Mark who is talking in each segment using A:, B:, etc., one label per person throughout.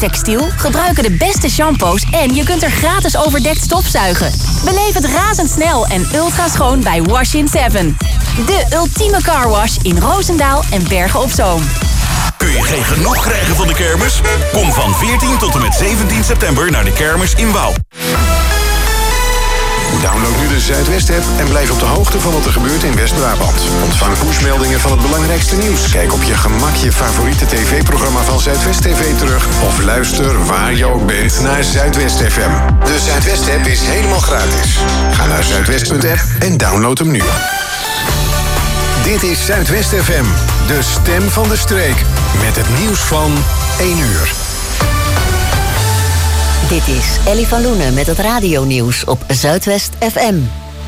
A: Textiel gebruiken de beste shampoos en je kunt er gratis overdekt stofzuigen. Beleef het razendsnel en ultra schoon bij Wash in 7. De ultieme carwash in Roosendaal en Bergen op Zoom.
B: Kun je geen genoeg krijgen van de kermis? Kom van 14 tot en met 17 september naar de kermis in Wouw.
C: Download nu de Zuidwest-app en blijf op de hoogte van wat er gebeurt in West-Brabant. Ontvang pushmeldingen van het belangrijkste nieuws. Kijk op je gemak je favoriete tv-programma van Zuidwest TV terug. Of luister waar je ook bent naar Zuidwest FM. De Zuidwest-app is helemaal gratis. Ga naar zuidwest.app en download hem nu. Dit is Zuidwest FM, de stem van de streek. Met het nieuws van 1 uur.
D: Dit is Ellie van Loenen met het radionieuws op Zuidwest FM.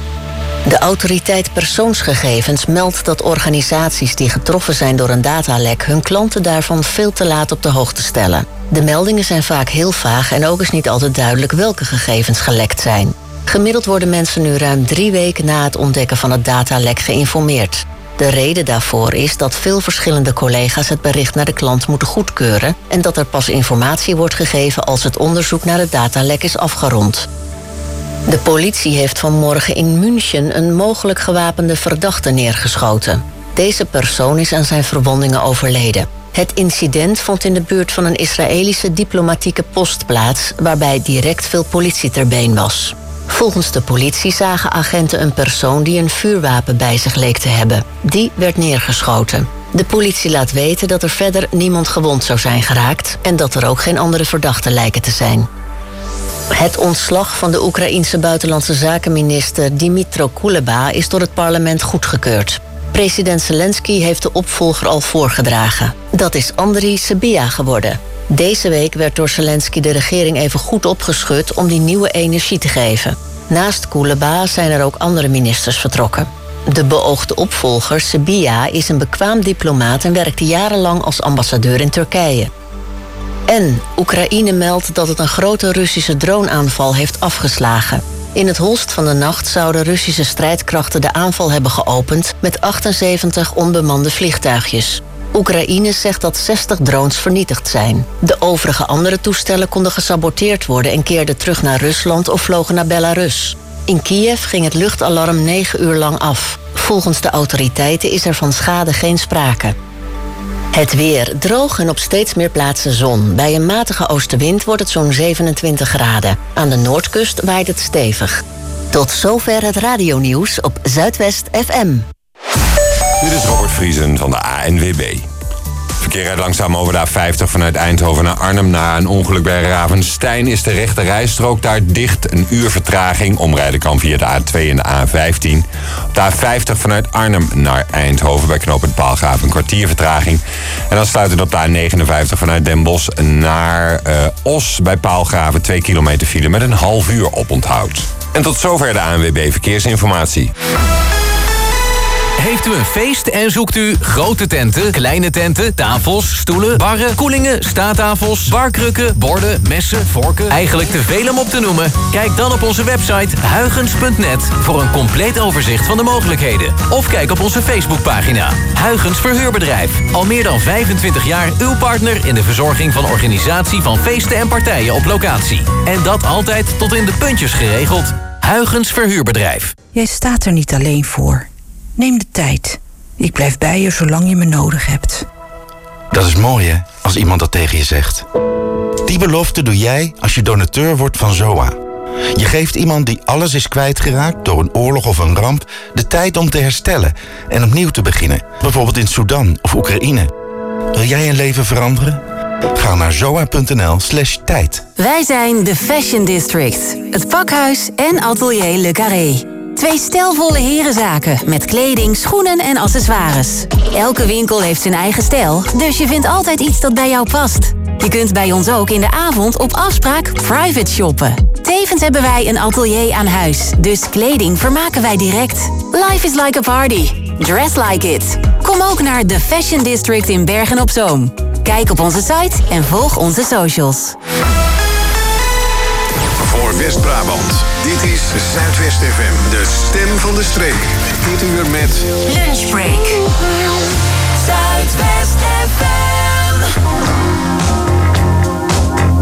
D: De autoriteit persoonsgegevens meldt dat organisaties die getroffen zijn door een datalek hun klanten daarvan veel te laat op de hoogte stellen. De meldingen zijn vaak heel vaag en ook is niet altijd duidelijk welke gegevens gelekt zijn. Gemiddeld worden mensen nu ruim 3 weken na het ontdekken van het datalek geïnformeerd. De reden daarvoor is dat veel verschillende collega's het bericht naar de klant moeten goedkeuren en dat er pas informatie wordt gegeven als het onderzoek naar het datalek is afgerond. De politie heeft vanmorgen in München een mogelijk gewapende verdachte neergeschoten. Deze persoon is aan zijn verwondingen overleden. Het incident vond in de buurt van een Israëlische diplomatieke post plaats, waarbij direct veel politie ter been was. Volgens de politie zagen agenten een persoon die een vuurwapen bij zich leek te hebben. Die werd neergeschoten. De politie laat weten dat er verder niemand gewond zou zijn geraakt en dat er ook geen andere verdachten lijken te zijn. Het ontslag van de Oekraïense buitenlandse zakenminister Dmytro Kuleba is door het parlement goedgekeurd. President Zelensky heeft de opvolger al voorgedragen. Dat is Andriy Sybiha geworden. Deze week werd door Zelensky de regering even goed opgeschud om die nieuwe energie te geven. Naast Kuleba zijn er ook andere ministers vertrokken. De beoogde opvolger, Sybiha, is een bekwaam diplomaat en werkte jarenlang als ambassadeur in Turkije. En Oekraïne meldt dat het een grote Russische droneaanval heeft afgeslagen. In het holst van de nacht zouden Russische strijdkrachten de aanval hebben geopend met 78 onbemande vliegtuigjes. Oekraïne zegt dat 60 drones vernietigd zijn. De overige andere toestellen konden gesaboteerd worden en keerden terug naar Rusland of vlogen naar Belarus. In Kiev ging het luchtalarm 9 uur lang af. Volgens de autoriteiten is er van schade geen sprake. Het weer droog en op steeds meer plaatsen zon. Bij een matige oostenwind wordt het zo'n 27 graden. Aan de noordkust waait het stevig. Tot zover het radionieuws op Zuidwest FM.
E: Dit is Robert Vriesen van de ANWB. Verkeer rijdt langzaam over de A50 vanuit Eindhoven naar Arnhem. Na een ongeluk bij Ravenstein is de rechte rijstrook daar dicht. Een uur vertraging. Omrijden kan via de A2 en de A15. Op de A50 vanuit Arnhem naar Eindhoven bij knooppunt Paalgraven een kwartier vertraging. En dan sluitend op de A59 vanuit Den Bosch naar Os bij Paalgraven 2 kilometer file met een half uur oponthoud. En tot zover de ANWB Verkeersinformatie.
F: Heeft u een feest en zoekt u grote tenten, kleine tenten, tafels, stoelen, barren, koelingen, staattafels, barkrukken, borden, messen, vorken? Eigenlijk te veel om op te noemen? Kijk dan op onze website huygens.net voor een compleet overzicht van de mogelijkheden. Of kijk op onze Facebookpagina. Huygens Verhuurbedrijf. Al meer dan 25 jaar uw partner in de verzorging van organisatie van feesten en partijen op locatie. En dat altijd tot in de puntjes geregeld. Huygens Verhuurbedrijf.
G: Jij staat er niet alleen voor. Neem de tijd. Ik blijf bij je zolang je me nodig hebt.
H: Dat is mooi, hè, als iemand dat tegen je zegt. Die belofte doe jij als je donateur wordt van ZOA. Je geeft iemand die alles is kwijtgeraakt door een oorlog of een ramp de tijd om te herstellen en opnieuw te beginnen. Bijvoorbeeld in Sudan of Oekraïne. Wil jij een leven veranderen? Ga naar zoa.nl/tijd.
A: Wij zijn de Fashion District. Het pakhuis en atelier Le Carré. 2 stijlvolle herenzaken met kleding, schoenen en accessoires. Elke winkel heeft zijn eigen stijl, dus je vindt altijd iets dat bij jou past. Je kunt bij ons ook in de avond op afspraak private shoppen. Tevens hebben wij een atelier aan huis, dus kleding vermaken wij direct. Life is like a party. Dress like it. Kom ook naar The Fashion District in Bergen op Zoom. Kijk op onze site en volg onze socials.
C: Voor West-Brabant. Dit is Zuidwest FM, de stem van de streek. Dit uur met
I: Lunchbreak. Zuidwest FM.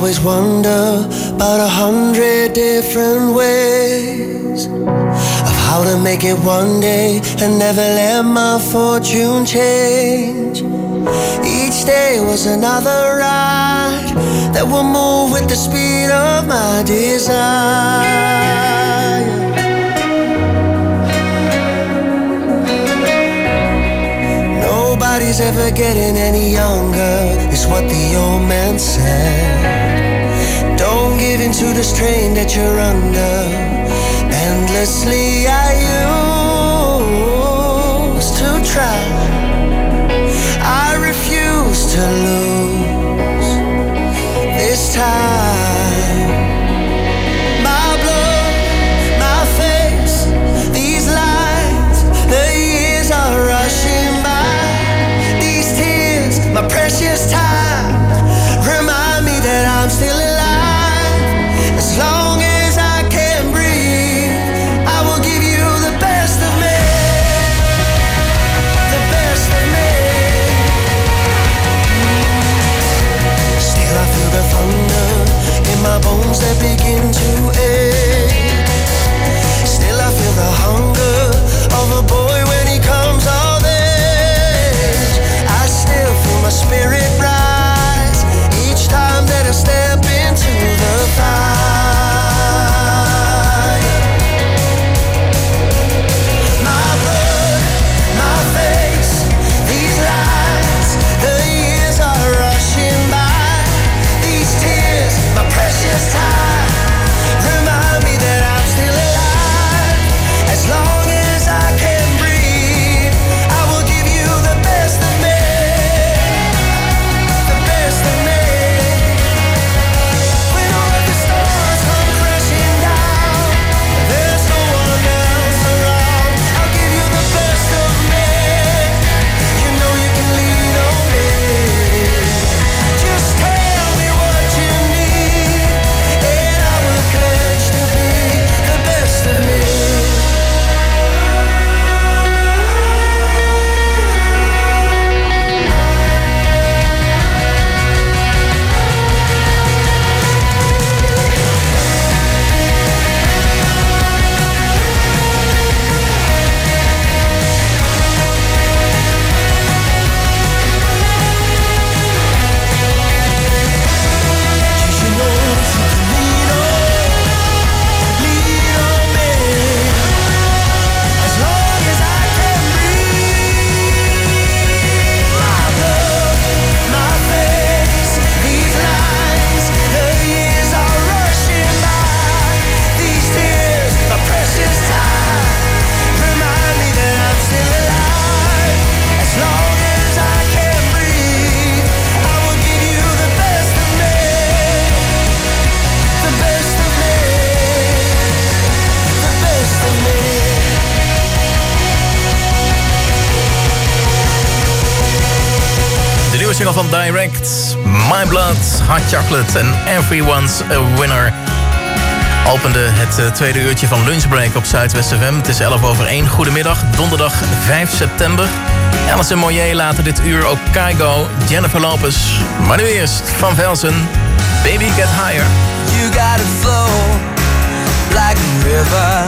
I: always wonder about 100 different ways of how to make it one day and never let my fortune change. Each day was another ride that will move with the speed of my desire. Nobody's ever getting any younger, is what the old man said. Don't give in to the strain that you're under. Endlessly I used to try. I refuse to lose this time. My blood, my face, these lines, the years are rushing by. These tears, my precious time, remind me that I'm still alive. As long as I can breathe, I will give you the best of me. The best of me. Still I feel the thunder in my bones that begin to ache. Still I feel the hunger of a boy when he comes of age. I still feel my spirit rise each time that I step into the fire. My blood, my face, these lines, the years are rushing by. These tears, my precious time, remind me that I'm still alive. As long as I can breathe, I will give you the best of me. The best of me. When all of the stars come crashing down, there's no one else around. I'll give you the best of me. You know you can lean on me. Just tell me what you need, and I will pledge to be the best of me. You know that you can lean on me. As long as I can breathe. My blood, my face, these lines, the years are rushing by. These tears, my precious time, remind me that I'm still alive. As long as I can breathe, I will give you the best of me. The best of me. The best of me.
J: De nieuwe single van Direct, My Blood, Hot Chocolate en Everyone's a Winner. Opende het tweede uurtje van Lunchbreak op Zuidwest FM. Het is 1:11. Goedemiddag, donderdag 5 september. Alison Moyet later dit uur, ook Kygo, Jennifer Lopez. Maar nu eerst Van Velzen, Baby Get Higher.
I: You got it flow like a river,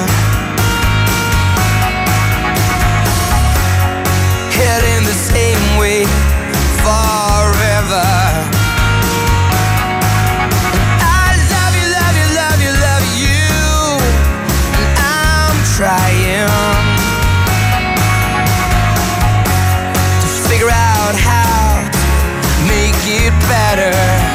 I: heading the same way forever. I love you, love you, love you, love you, and I'm trying to figure out how to make it better.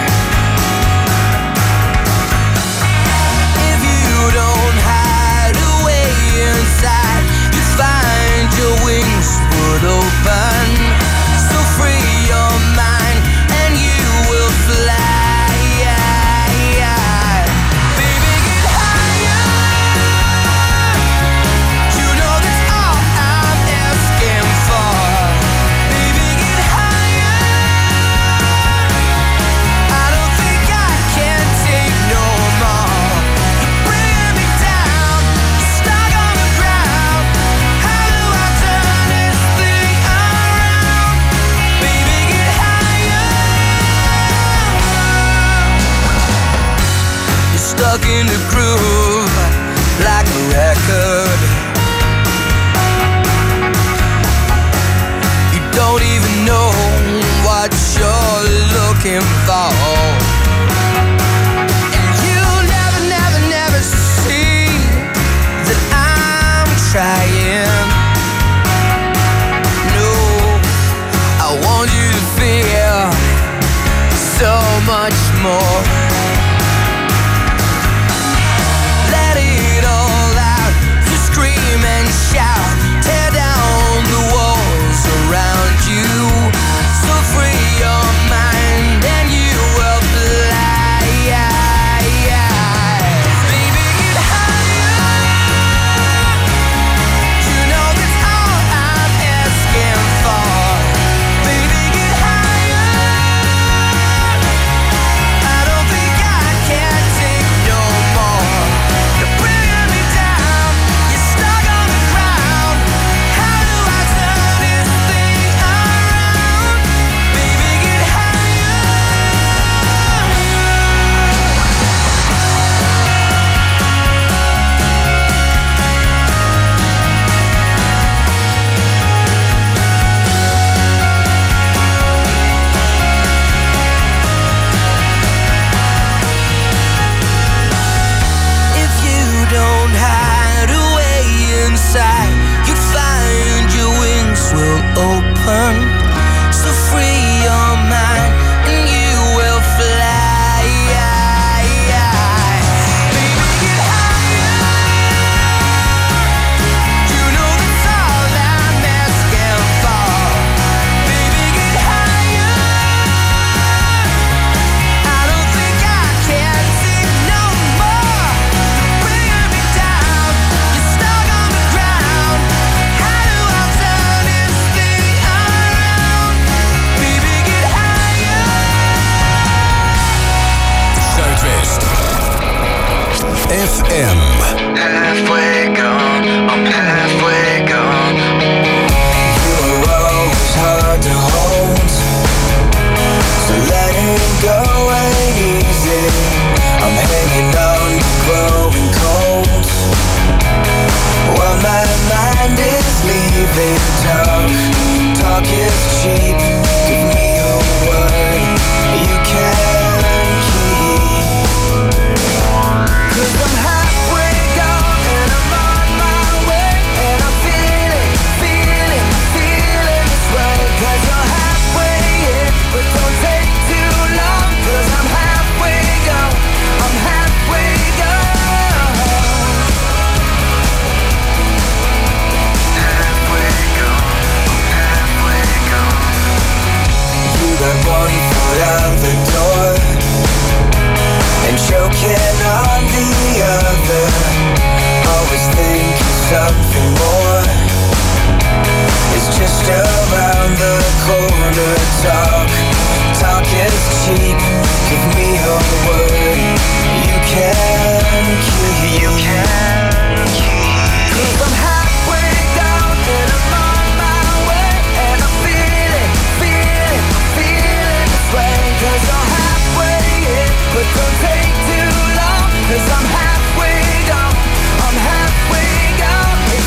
I: If you don't hide away inside, you find your wings would open. So free your mind and you will fly. Baby, get higher. You know that's all I'm asking for. Baby, get higher. trying. No, I want you to feel so much more. Let it all out, so scream and shout, tear down the walls around you, so free your mind and you will fly. Baby, get higher. You know that's all I'm asking for. Baby, get higher. I don't think I can take no more. You're bringing me down. You're stuck on the ground. How do I turn this thing around? Baby, get higher. If you don't hide away inside, you'd find your wings will open. So free your mind and you will fly. Baby, get higher. You know that's all I'm asking for. Baby, get higher. I don't think I can take no more. You're bringing me down. You're stuck on the ground. How do I turn this thing around? Baby, get higher.
B: Zuidwest FM.
I: Halfway gone, I'm halfway gone. You were always hard to hold, so letting go ain't easy. I'm hanging on, growing cold. While my mind is leaving, talk is cheap. Give me a word you can keep. 'Cause I'm halfway gone and I'm on my way, and I'm feeling this way. 'Cause you're halfway in, but don't take too long. 'Cause I'm halfway gone, I'm halfway gone. Halfway gone, I'm halfway gone. You got one foot out the door and choking on the other, always thinking something more is just around the corner. Talk is cheap. Give me a word you can keep. 'Cause I'm halfway down and I'm on my way, and I'm feeling this way. 'Cause you're halfway in, but don't take too long. 'Cause I'm halfway gone, I'm halfway gone.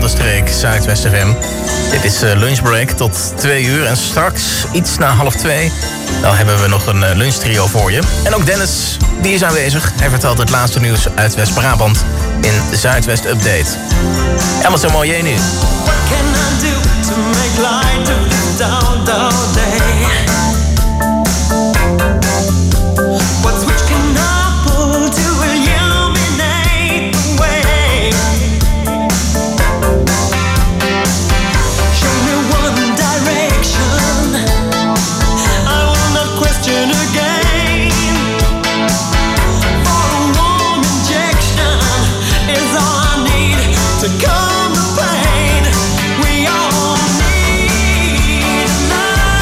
J: bepaalde streek, Zuidwest FM. Dit is lunchbreak tot 2 uur en straks iets na 1:30. Dan hebben we nog een lunchtrio voor je. En ook Dennis, die is aanwezig. Hij vertelt het laatste nieuws uit West-Brabant in Zuidwest Update. En wat zo mooi jij nu.
K: What can I do to make light of this down day? What switch can I pull to illuminate the way? Show me one direction, I will not question again. For a warm injection is all I need to calm the pain. We all need love.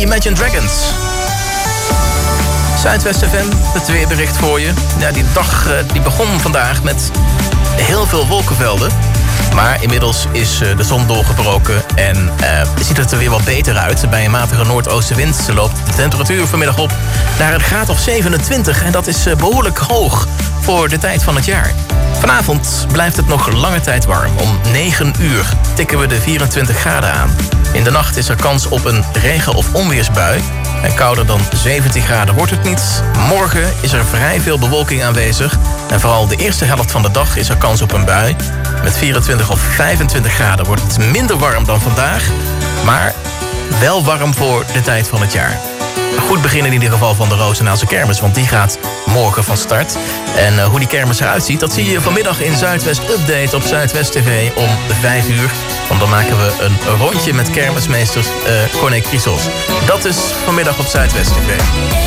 J: Imagine Dragons. Zuidwest FM, het weerbericht voor je. Ja, die dag die begon vandaag met heel veel wolkenvelden. Maar inmiddels is de zon doorgebroken en ziet het er weer wat beter uit. Bij een matige noordoostenwind loopt de temperatuur vanmiddag op naar een graad of 27. En dat is behoorlijk hoog voor de tijd van het jaar. Vanavond blijft het nog lange tijd warm. Om 9 uur tikken we de 24 graden aan. In de nacht is er kans op een regen- of onweersbui. En kouder dan 17 graden wordt het niet. Morgen is er vrij veel bewolking aanwezig. En vooral de eerste helft van de dag is er kans op een bui. Met 24 of 25 graden wordt het minder warm dan vandaag. Maar wel warm voor de tijd van het jaar. Een goed begin in ieder geval van de Rozenaalse kermis. Want die gaat morgen van start. En hoe die kermis eruit ziet, dat zie je vanmiddag in Zuidwest Update op Zuidwest TV om 5 uur. Want dan maken we een rondje met kermismeester Corné Crisos. Dat is vanmiddag op Zuidwest TV.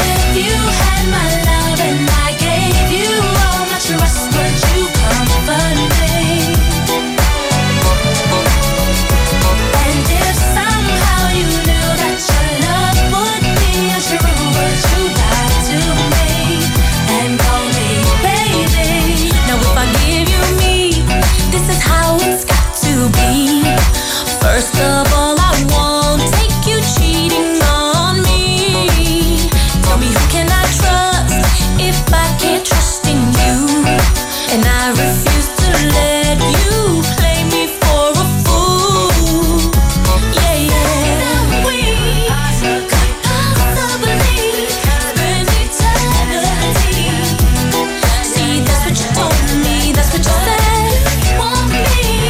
K: First of all, I won't take you cheating on me. Tell me, who can I trust if I can't trust in you? And I refuse to let you play me for a fool. Yeah, yeah. We could possibly spend eternity. See, that's what you told me, that's what you said. Want me?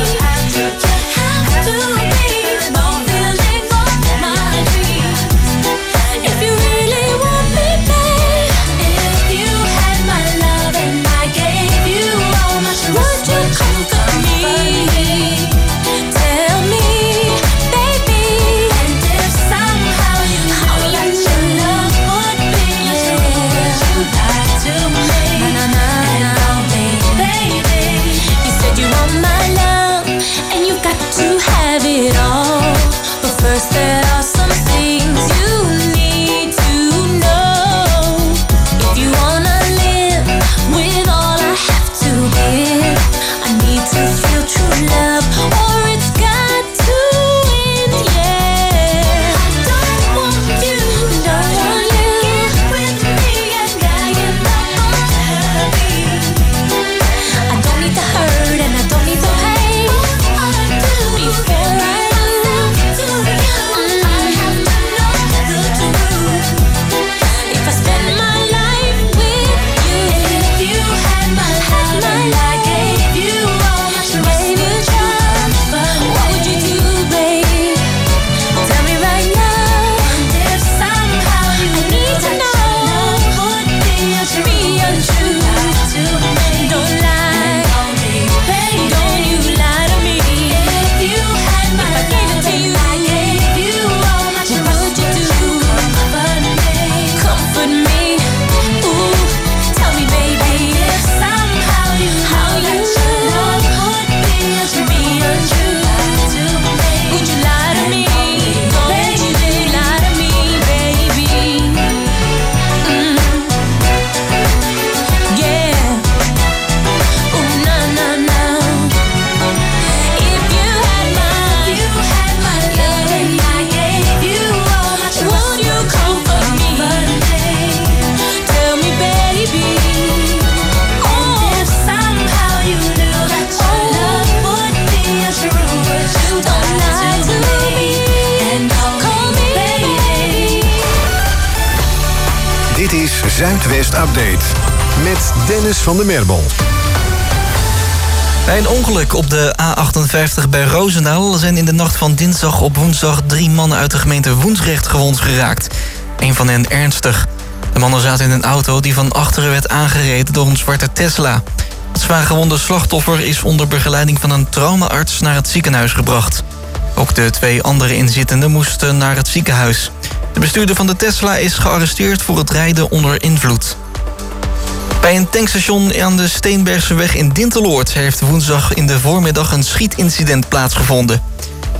C: Zuidwest Update met Dennis van der Merbel.
L: Bij een ongeluk op de A58 bij Roosendaal zijn in de nacht van dinsdag op woensdag 3 mannen uit de gemeente Woensdrecht gewond geraakt. Een van hen ernstig. De mannen zaten in een auto die van achteren werd aangereden door een zwarte Tesla. Het zwaargewonde slachtoffer is onder begeleiding van een traumaarts naar het ziekenhuis gebracht. Ook de 2 andere inzittenden moesten naar het ziekenhuis. De bestuurder van de Tesla is gearresteerd voor het rijden onder invloed. Bij een tankstation aan de Steenbergseweg in Dinteloord heeft woensdag in de voormiddag een schietincident plaatsgevonden.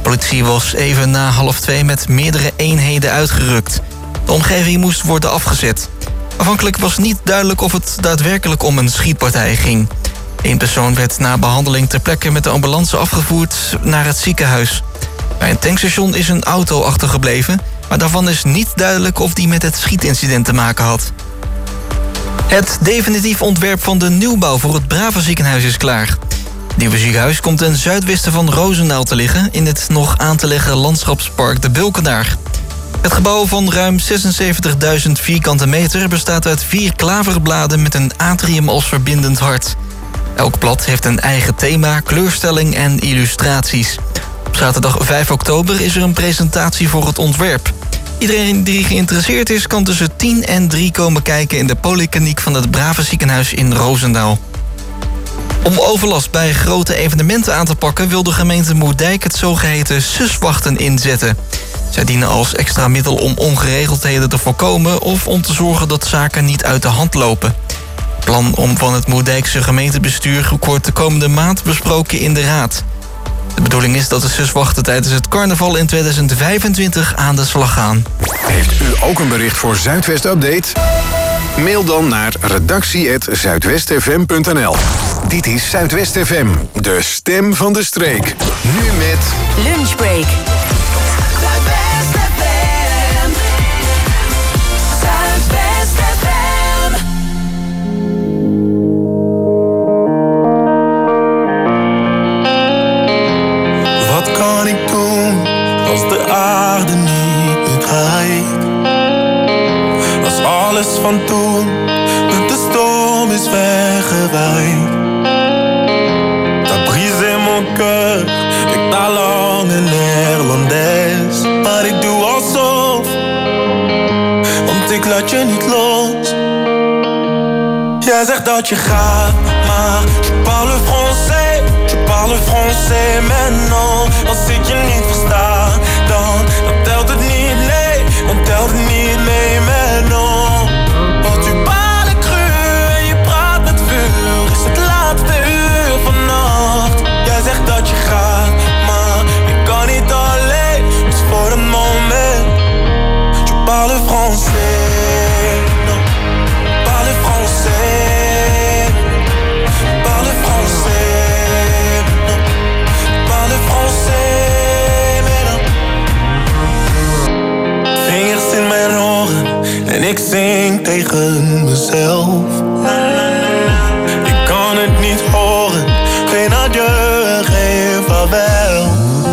L: Politie was even na 1:30 met meerdere eenheden uitgerukt. De omgeving moest worden afgezet. Afhankelijk was niet duidelijk of het daadwerkelijk om een schietpartij ging. Eén persoon werd na behandeling ter plekke met de ambulance afgevoerd naar het ziekenhuis. Bij een tankstation is een auto achtergebleven, maar daarvan is niet duidelijk of die met het schietincident te maken had. Het definitief ontwerp van de nieuwbouw voor het Brava ziekenhuis is klaar. Het nieuwe ziekenhuis komt ten zuidwesten van Roosendaal te liggen in het nog aan te leggen landschapspark De Bulkenaar. Het gebouw van ruim 76.000 vierkante meter bestaat uit 4 klaverbladen met een atrium als verbindend hart. Elk blad heeft een eigen thema, kleurstelling en illustraties. Op zaterdag 5 oktober is er een presentatie voor het ontwerp. Iedereen die geïnteresseerd is kan tussen 10 en 3 komen kijken in de polykliniek van het Brava ziekenhuis in Roosendaal. Om overlast bij grote evenementen aan te pakken wil de gemeente Moerdijk het zogeheten SUS-wachten inzetten. Zij dienen als extra middel om ongeregeldheden te voorkomen of om te zorgen dat zaken niet uit de hand lopen. Het plan om van het Moerdijkse gemeentebestuur wordt de komende maand besproken in de raad. De bedoeling is dat de SUS-wachten tijdens het carnaval in 2025 aan de slag gaan.
C: Heeft u ook een bericht voor Zuidwest Update? Mail dan naar redactie@zuidwestfm.nl. Dit is Zuidwest FM, de stem van de streek. Nu met
A: Lunchbreak.
K: Zuidwest FM. Zuidwest FM.
I: Wat kan ik doen als de aarde niet meer draait? Als alles van toen met de storm is weggewaaid. Dat brise mon cœur, ik taal lang in Nederlands. Maar ik doe alsof, want ik laat je niet los. Jij zegt dat je gaat, maar je parle français. Je parle français maintenant. Als ik je niet versta, dan telt het niet, nee. Dan telt het niet mee maintenant. Want u parle cru en je praat met vuur. Is het laatste uur vannacht. Jij zegt dat je gaat, maar ik kan niet alleen. Dus voor het moment, je parle français. Non, parle français. Parle français. Non, parle français. Mais non. Vingers in mijn oren en ik zing tegen mezelf. Ik kan het niet horen, geen adieu, geen vaarwel.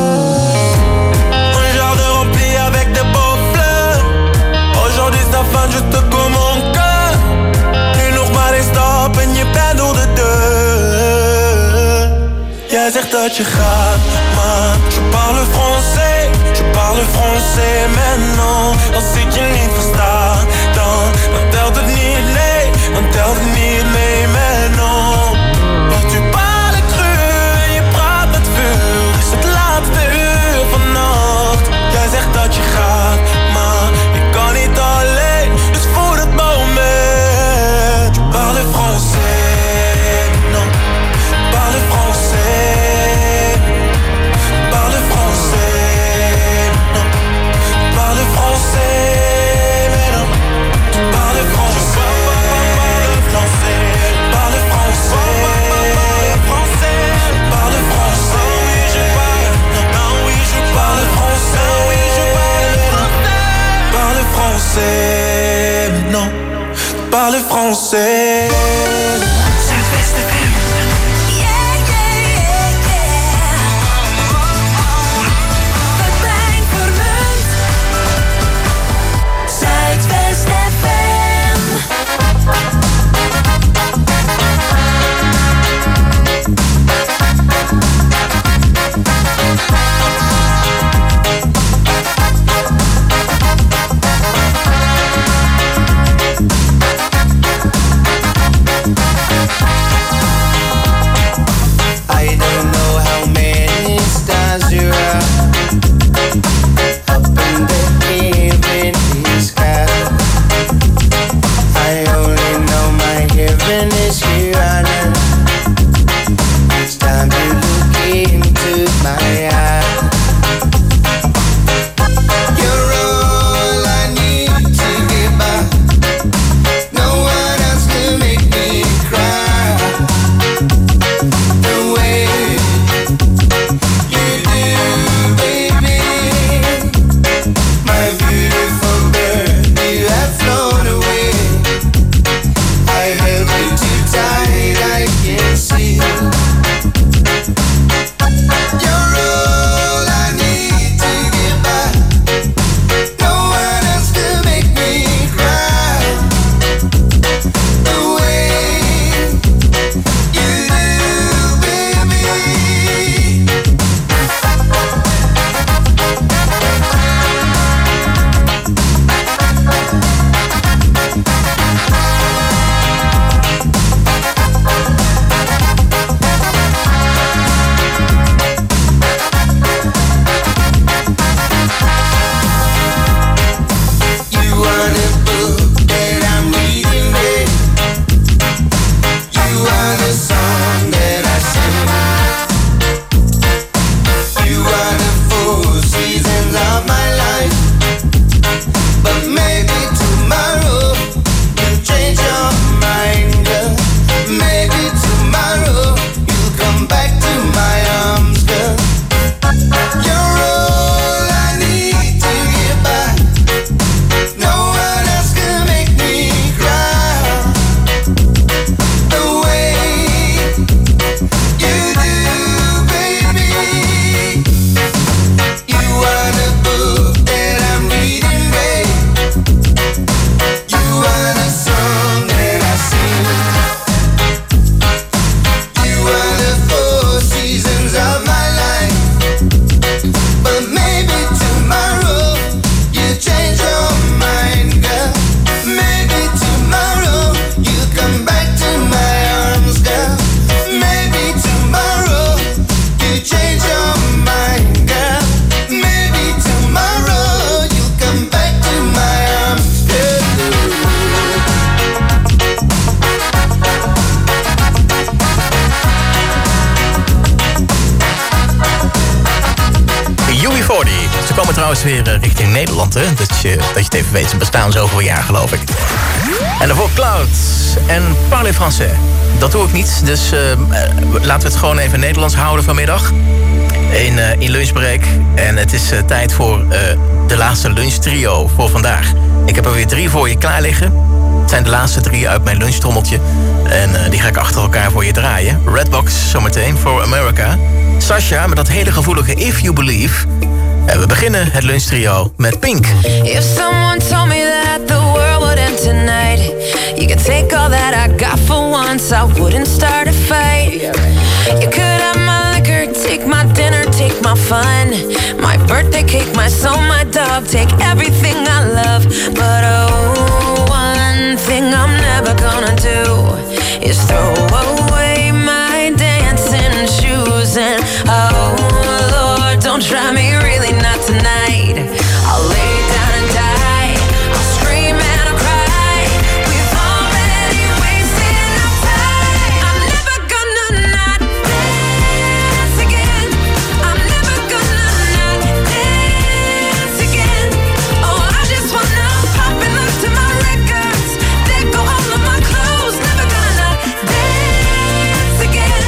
I: Un jardin rempli avec des beaux fleurs. Aujourd'hui c'est la fin, juste comme mon cœur. Nu nog maar één stap en je bent door de deur. Jij zegt dat je gaat, maar je parle français. Je parle français maintenant. Als ik je niet versta, dan telt het niet, nee. Dan telt het niet mee maintenant. Want u parle cru en je praat met vuur. Is het laatste uur vannacht. Jij zegt dat je gaat, maar ik kan niet alleen. Dus voor het moment. Je parle français, non. Parle français. Parle français, non. Parle français, mais non. Parle français. Parle français. Parle français. Oui, je parle. Non, oui, je parle français. Oui, je parle. Parle français, non. Parle français. Zuidwest FM.
K: Pepijn Vermunt. Zuidwest FM.
J: trouwens weer richting Nederland, hè? Dat je het even weet. Ze bestaan zoveel jaar, geloof ik. En daarvoor Cloud en Parlez Français. Dat doe ik niet, dus laten we het gewoon even Nederlands houden vanmiddag. In lunchbreak. En het is tijd voor de laatste lunchtrio voor vandaag. Ik heb er weer 3 voor je klaar liggen. Het zijn de laatste 3 uit mijn lunchtrommeltje. En die ga ik achter elkaar voor je draaien. Redbox zometeen voor America. Sasha met dat hele gevoelige If You Believe. En we beginnen het lunchtrio met Pink.
M: If someone told me that the world would end tonight, you could take all that I got for once, I wouldn't start a fight. You could have my liquor, take my dinner, take my fun, my birthday cake, my soul, my dog, take everything I love. But oh, one thing I'm never gonna do is throw away my dancing shoes. And oh Lord, don't try me, really not tonight. I'll lay down and die, I'll scream and I'll cry. We've already wasted enough time. I'm never gonna not dance again. I'm never gonna not dance again. Oh, I just wanna pop and look to my records, let go all of my clothes. Never gonna not dance again.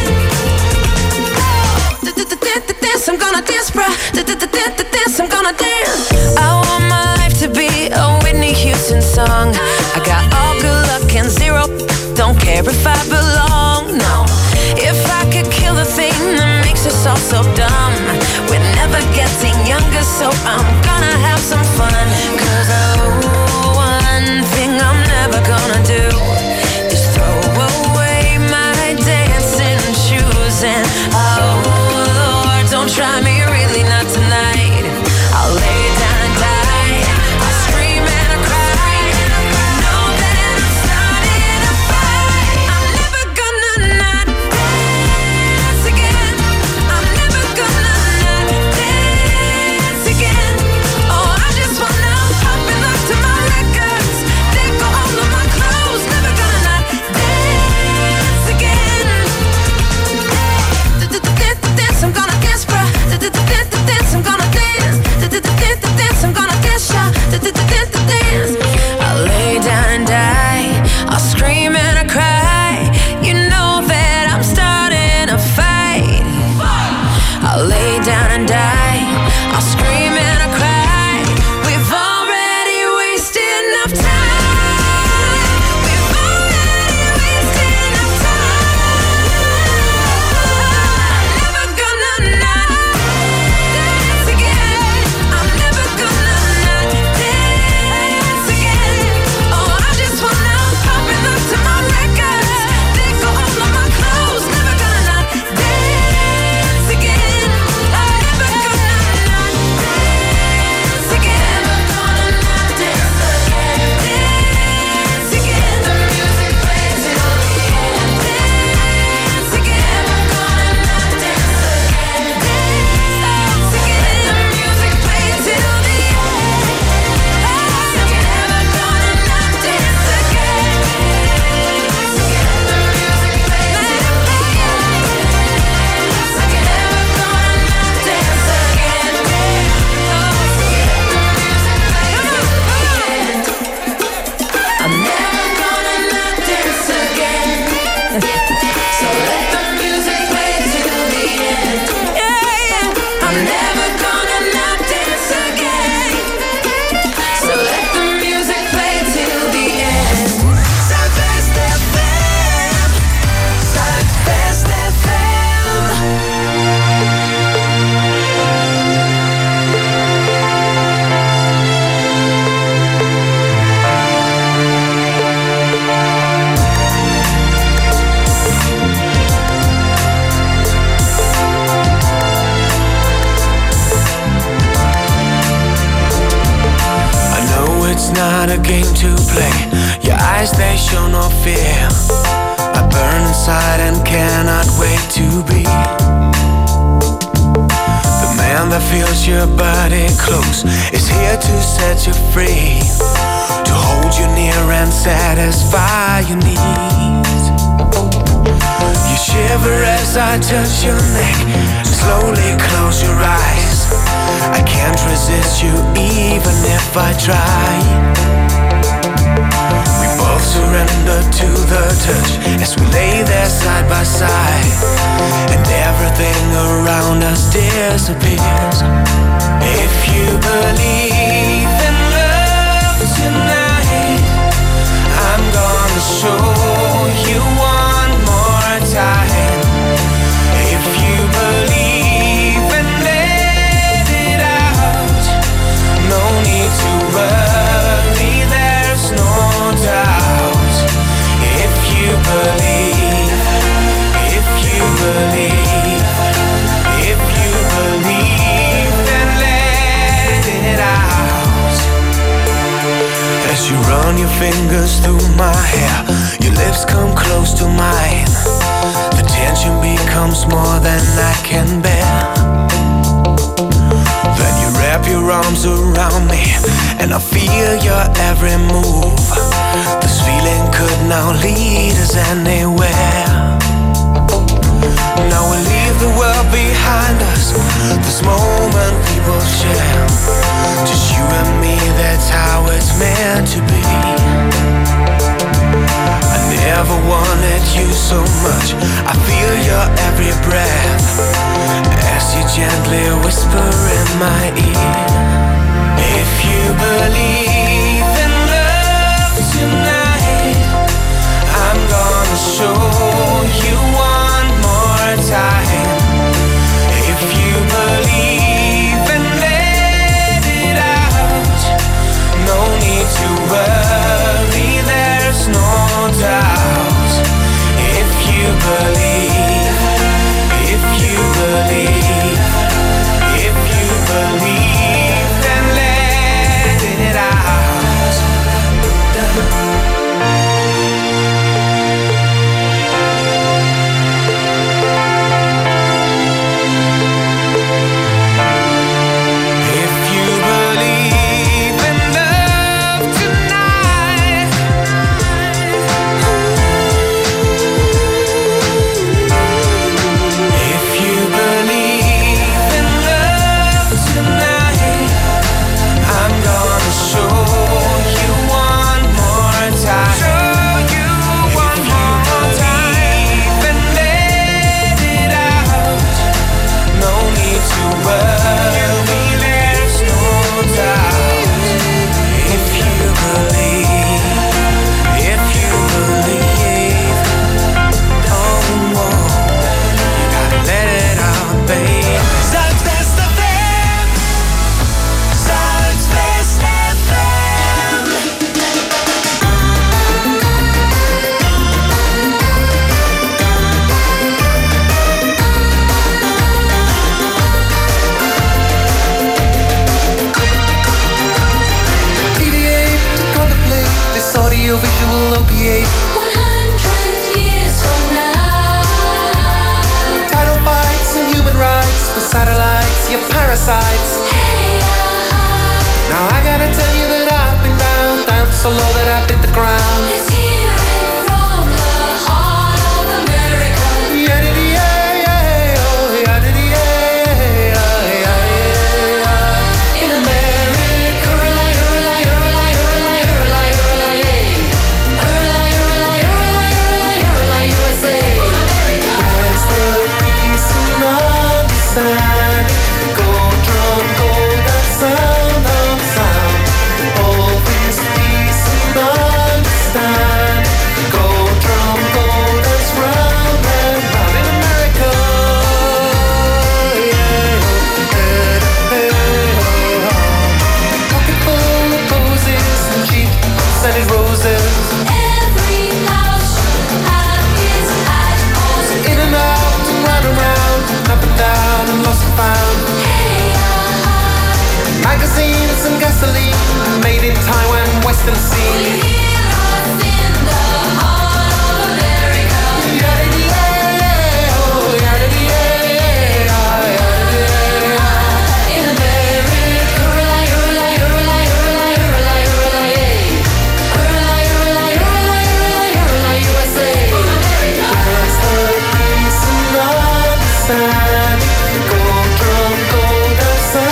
M: Oh, dance, I'm gonna dance, bruh. Dance, I'm gonna dance. I want my life to be a Whitney Houston song. I got all good luck and zero, don't care if I belong, no. If I could kill the thing that makes us all so dumb, we're never getting younger, so I'm gonna have some fun. Cause oh, one thing I'm never gonna do is throw away my dancing shoes. And oh Lord, don't try me, really not tonight. I'll lay down and die, I'll scream and I'll cry. Know that I'm starting a fight. I'm never gonna not dance again. I'm never gonna not dance again. Oh, I just wanna pop and look to my records, let go all of my clothes. Never gonna not dance again. Dance, I'm gonna dance, bruh. Dance, I'm gonna dance. Dance, I'm gonna dance, y'all. Dance. I'll lay down and die, I'll scream and I cry. You know that I'm starting a fight. I'll lay down and die, I'll scream and I cry. We've already wasted enough time. We've already wasted enough time. I'm never gonna not dance again. I'm never gonna not dance again. Oh, I just wanna pop and look to my records, let go all of my clothes. Never gonna not dance again. I'm never gonna not dance again. Never gonna not dance again. Dance again. The music plays till the end. Dance again. Never gonna not dance again. Dance again. The music plays till the end. Never gonna not dance again. Dance again. The music plays till the I'm never gonna not dance again. So let the music play till the end. Yeah. I'm never gonna not dance again. So let the music play till the end. Zuidwest FM. Zuidwest FM.
N: I know it's not a game to play. Your eyes, they show no fear. I burn inside and cannot wait to be the man that feels your body close, is here to set you free, to hold you near and satisfy your needs. You shiver as I touch your neck, slowly close your eyes. I can't resist you even if I try. We both surrender to the touch as we lay there side by side, and everything around us disappears. If you believe in love tonight, I'm gonna show you one more time. If you believe and let it out, no need to worry, there's no doubt. If you believe, if you believe, if you believe, then let it out. As you run your fingers through my hair, your lips come close to mine. The tension becomes more than I can bear. Then you wrap your arms around me, and I feel your every move. This feeling could now lead us anywhere. Now we leave the world behind us, this moment we will share. Just you and me, that's how it's meant to be. I never wanted you so much, I feel your every breath as you gently whisper in my ear. If you believe in love tonight, I'm gonna show you one more time. If you believe and let it out, no need to worry, there's no doubt. If you believe, if you believe, if you believe, then let it out. If you believe in love tonight, if you believe in love tonight, I'm gonna show you one more time. Show you one more time and let it out. No need to worry, there's no doubt. If you believe, if you believe, oh, you gotta let it out, babe. Zuidwest FM, Zuidwest FM.
O: Deviate to contemplate this audio-visual opiate.
K: 100 years from now,
O: Title fights and human rights for satellites, your parasites. Now I gotta tell you that I've been down so low that I've hit the ground.
K: let's hear it from the heart of America. In America, hurrah, hurrah, hurrah, hurrah, hurrah, hurrah, yay. Hurrah, hurrah, hurrah, hurrah, hurrah, USA.
O: Where's the peace and understanding? Go drum, go that sound of sound. All this peace and understanding. Go drum, go that's round and round in America. Pocket full of posies and cheap scented roses.
K: Every house should have its eyeballs.
O: In and out and round and round, up and down and lost and found. Magazines and gasoline, made in Taiwan, Western scene.
K: Hear us in the heart of America. In America, hurrah, hurrah, hurrah, hurrah, hurrah, hurrah, yay. Hurrah, hurrah, hurrah, hurrah, hurrah, USA.
O: Where's the peace and understanding? Go drum, go that sound.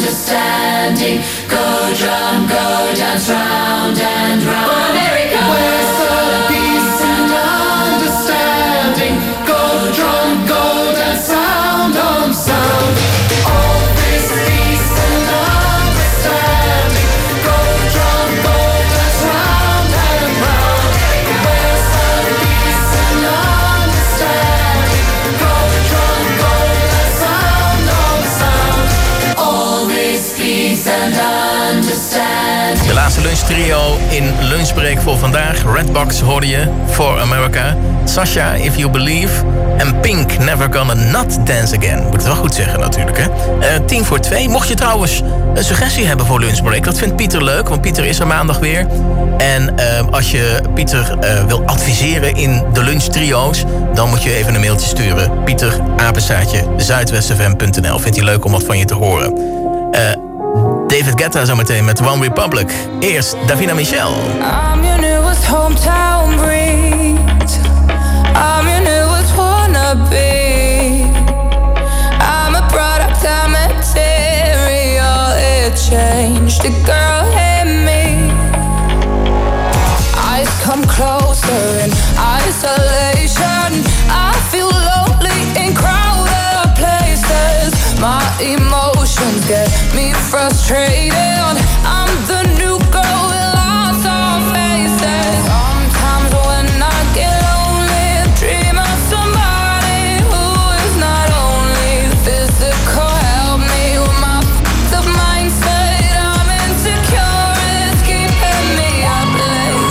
K: understanding. Go drum, go dance round and round. America, where's the peace and understanding? Go drum, go dance, sound on sound. All this peace and understanding. Go drum, go dance round and round. Where's the peace and understanding? Go drum, go dance, sound on sound. All this peace and understanding.
J: De laatste lunchtrio in Lunchbreak voor vandaag. Redbox hoorde je, For America. Sasha, If You Believe. En Pink, Never Gonna Not Dance Again. Moet het wel goed zeggen natuurlijk, hè. 1:50. Mocht je trouwens een suggestie hebben voor Lunchbreak, dat vindt Pieter leuk, want Pieter is er maandag weer. En als je Pieter wil adviseren in de lunchtrio's, dan moet je even een mailtje sturen. Pieter, @zuidwestfm.nl. Vindt hij leuk om wat van je te horen. David Guetta zometeen met One Republic. Eerst Davina Michelle.
M: I'm your newest hometown breeze. I'm your newest wannabe. I'm a product of material. It changed the girl in me. Eyes come closer in isolation. I feel lonely in crowded places. My emotions get me frustrated. I'm the new girl with lots of faces. Sometimes when I get lonely, I dream of somebody who is not only physical. Help me with my f***ed up mindset. I'm insecure, it's keeping me up late.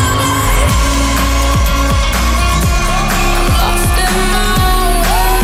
M: I'm lost in my own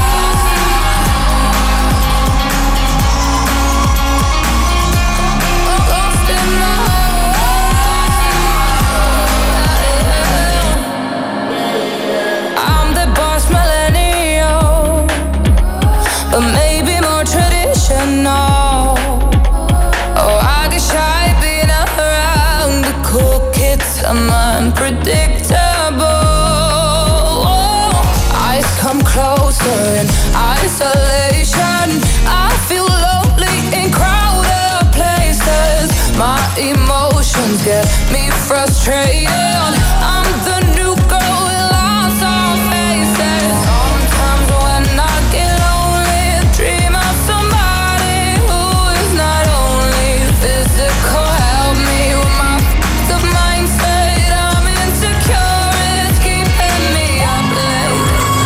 M: but maybe more traditional. Oh, I get shy being around the cool kids. I'm unpredictable. Oh, eyes come closer in isolation. I feel lonely in crowded places. My emotions get me frustrated. I'm the new girl with lots of faces. Sometimes when I get dream of somebody who is not only physical. Help me with my f***ed up mindset. I'm insecure, it's keeping me up late.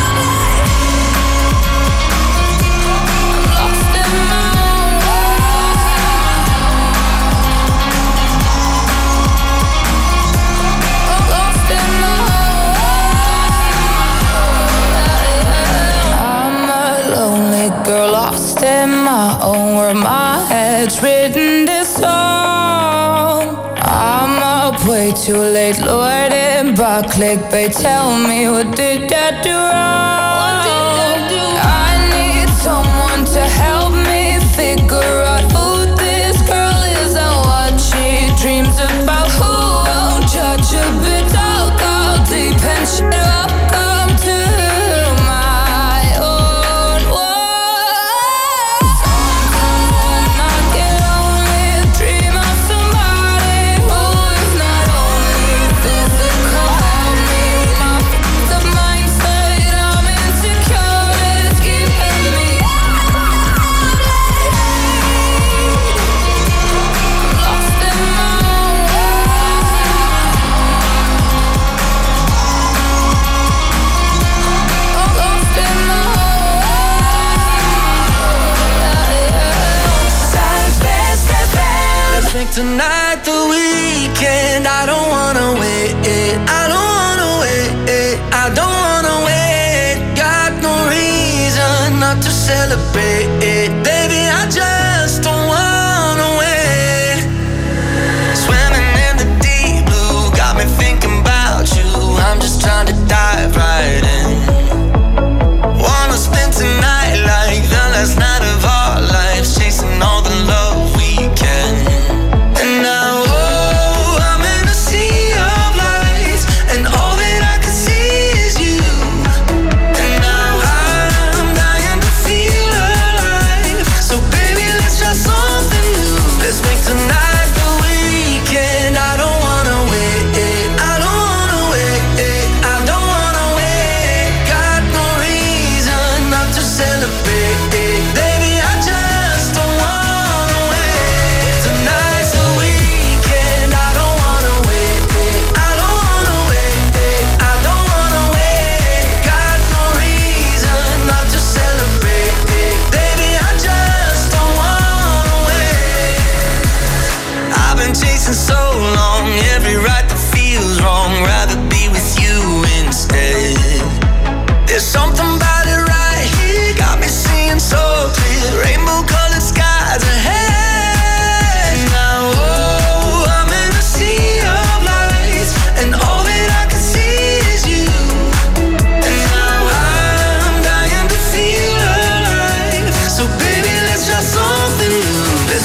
M: I'm lost in my own I'm lost in my I'm a lonely girl lost in my own world. My head's written this song. I'm up way too late, Lord, and by clickbait. Tell me, what did I do wrong? I need someone to help me figure out who this girl is and what she dreams about. Who won't judge a bit? I'll go deep and shit up. Come to my own world. Sometimes when I get lonely, I dream of somebody who is not only physical. Help me with my f***ed up mindset. I'm insecure, it's keeping me up. I'm lost in my own I'm lost in my
N: Southwest FM. Let's make tonight the weekend. I don't wanna wait. I don't wanna wait. I don't wanna wait. Got no reason not to celebrate. Baby, I just don't wanna wait. Swimming in the deep blue got me thinking about you. I'm just trying to dive right in. Wanna spend tonight like the last night of our lives, chasing all the love we can. And now, oh, I'm in a sea of lights, and all that I can see is you. And now I'm dying to feel alive.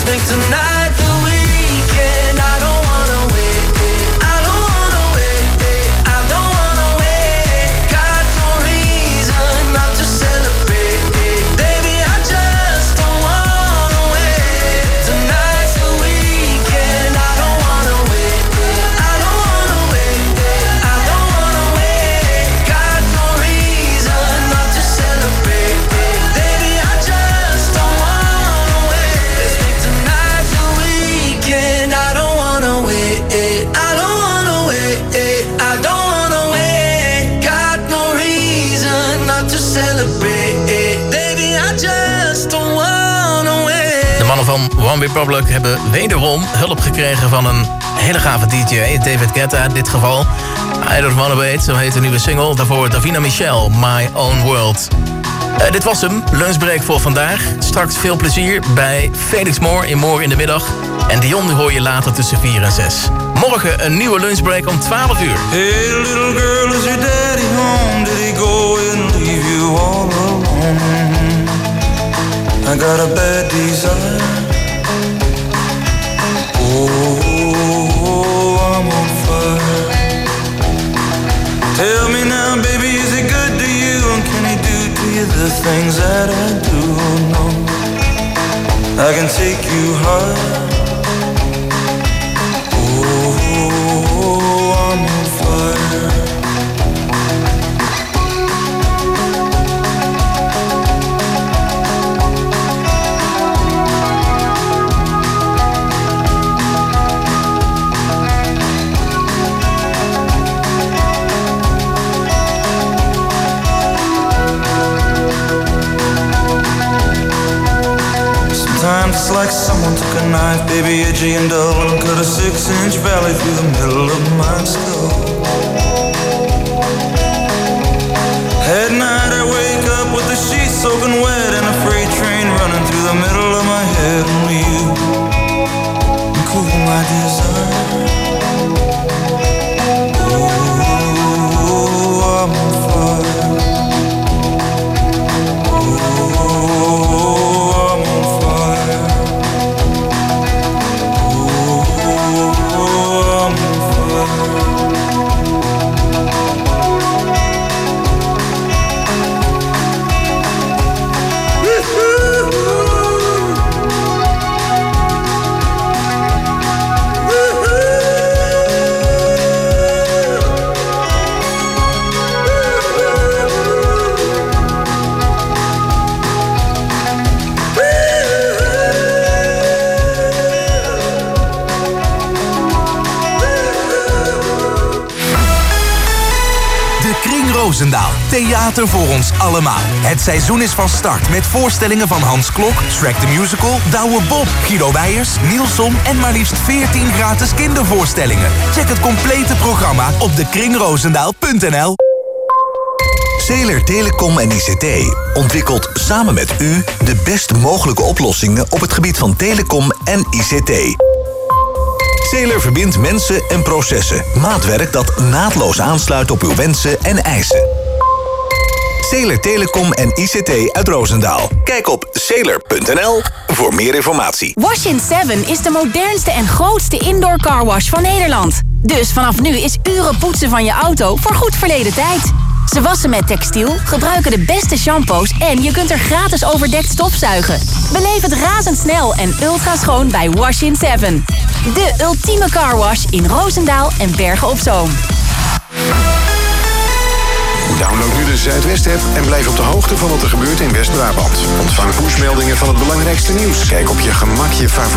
N: make tonight the weekend. I don't wanna wait. I don't wanna wait. I don't wanna wait. Got no reason not to celebrate. Baby, I just don't wanna wait. Tonight's the weekend. I don't wanna wait. I don't wanna wait. I don't wanna wait. Got no reason not to celebrate. Baby, I just don't wanna wait. Let's make tonight the weekend. I don't wanna wait. I don't wanna wait. I don't wanna wait. Got no reason not to celebrate. Baby, I just don't wanna wait.
J: De mannen van One Republic hebben wederom hulp gekregen van een hele gave DJ, David Guetta in dit geval. I Don't Wanna Wait, zo heet de nieuwe single. Daarvoor Davina Michelle, My Own World. Dit was hem, lunchbreak voor vandaag. Straks veel plezier bij Felix Moore in de middag. En Dion hoor je later tussen 4 en 6. Morgen een nieuwe lunchbreak om 12 uur.
O: Hey little girl, is your daddy home? Did he go and leave you all alone? I got a bad desire. Oh, I'm on fire. Tell me now, baby, is he good to you? And can he do to you the things that I do? No, I can take you high. Oh, I'm on fire. Sometimes it's like someone took a knife, baby, edgy and dull, and cut a 6-inch valley through the middle of my skull. At night I wake up with the sheets soaking wet and a freight train running through the middle of my head. Only you can cool my desire. Oh, I'm on fire.
P: Roosendaal. Theater voor ons allemaal. Het seizoen is van start met voorstellingen van Hans Klok, Shrek the Musical, Douwe Bob, Guido Weijers, Nielson en maar liefst 14 gratis kindervoorstellingen. Check het complete programma op dekringroosendaal.nl.
Q: Zeeler Telecom en ICT ontwikkelt samen met u de best mogelijke oplossingen op het gebied van telecom en ICT. Zeeler verbindt mensen en processen. Maatwerk dat naadloos aansluit op uw wensen en eisen. Zeeler Telecom en ICT uit Roosendaal. Kijk op zeeler.nl voor meer informatie.
A: Wash-in 7 is de modernste en grootste indoor carwash van Nederland. Dus vanaf nu is uren poetsen van je auto voor goed verleden tijd. Ze wassen met textiel, gebruiken de beste shampoos en je kunt er gratis overdekt stofzuigen. Beleef het razendsnel en ultra schoon bij Wash-in 7. De ultieme carwash in Roosendaal en Bergen op Zoom.
C: Download nu de Zuidwest-app en blijf op de hoogte van wat er gebeurt in West-Brabant. Ontvang pushmeldingen van het belangrijkste nieuws. Kijk op je gemak je favoriete